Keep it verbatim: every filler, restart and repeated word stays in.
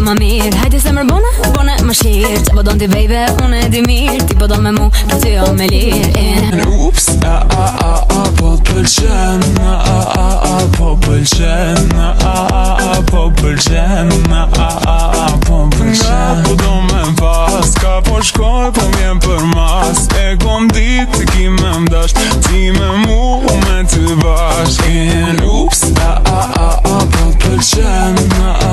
ma mirë. Hajde se mërë bone, bone më shirë. Qa po don t'i baby, unë e di mirë. Ti po don me mu, për ty jo me lirë. Ups, a a a a po pëlqen, a a a a po pëlqen, a a a a po pëlqen, a a a a po pëlqen. Nga po do me pas, ka po shkoj po m'jem për mas. E kom dit ti ki me m'dash, ti me mu me ty bash. Ups, a a a a po pëlqen, a a